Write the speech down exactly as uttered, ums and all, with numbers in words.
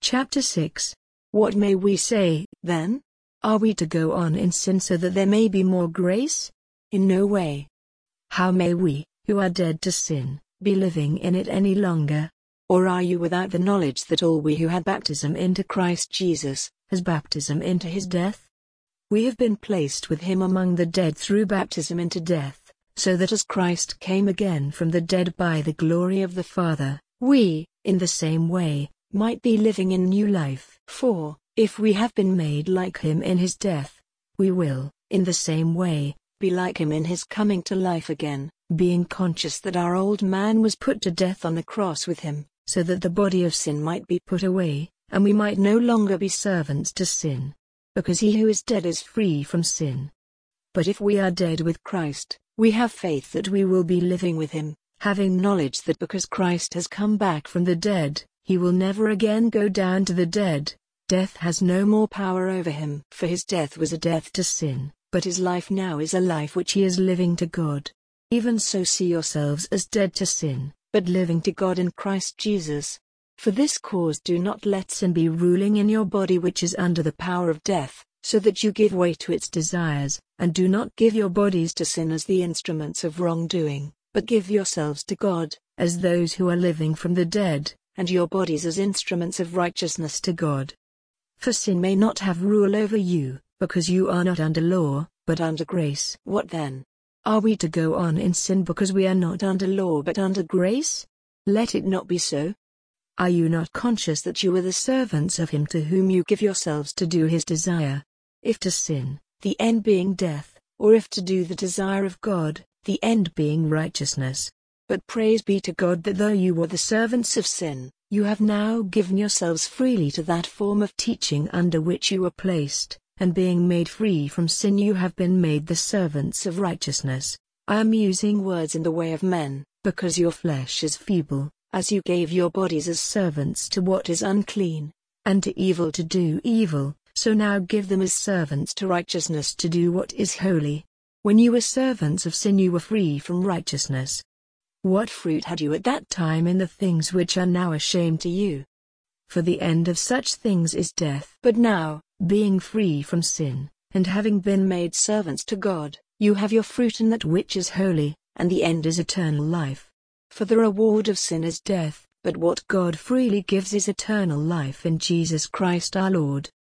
Chapter six. What may we say, then? Are we to go on in sin so that there may be more grace? In no way. How may we, who are dead to sin, be living in it any longer? Or are you without the knowledge that all we who had baptism into Christ Jesus, has baptism into his death? We have been placed with him among the dead through baptism into death, so that as Christ came again from the dead by the glory of the Father, we, in the same way, might be living in new life. For, if we have been made like him in his death, we will, in the same way, be like him in his coming to life again, being conscious that our old man was put to death on the cross with him, so that the body of sin might be put away, and we might no longer be servants to sin. Because he who is dead is free from sin. But if we are dead with Christ, we have faith that we will be living with him, having knowledge that because Christ has come back from the dead, he will never again go down to the dead. Death has no more power over him. For his death was a death to sin, but his life now is a life which he is living to God. Even so see yourselves as dead to sin, but living to God in Christ Jesus. For this cause do not let sin be ruling in your body which is under the power of death, so that you give way to its desires, and do not give your bodies to sin as the instruments of wrongdoing, but give yourselves to God, as those who are living from the dead, and your bodies as instruments of righteousness to God. For sin may not have rule over you, because you are not under law, but under grace. What then? Are we to go on in sin because we are not under law but under grace? Let it not be so. Are you not conscious that you are the servants of him to whom you give yourselves to do his desire? If to sin, the end being death, or if to do the desire of God, the end being righteousness. But praise be to God that though you were the servants of sin, you have now given yourselves freely to that form of teaching under which you were placed, and being made free from sin you have been made the servants of righteousness. I am using words in the way of men, because your flesh is feeble, as you gave your bodies as servants to what is unclean, and to evil to do evil, so now give them as servants to righteousness to do what is holy. When you were servants of sin you were free from righteousness. What fruit had you at that time in the things which are now a shame to you? For the end of such things is death. But now, being free from sin, and having been made servants to God, you have your fruit in that which is holy, and the end is eternal life. For the reward of sin is death, but what God freely gives is eternal life in Jesus Christ our Lord.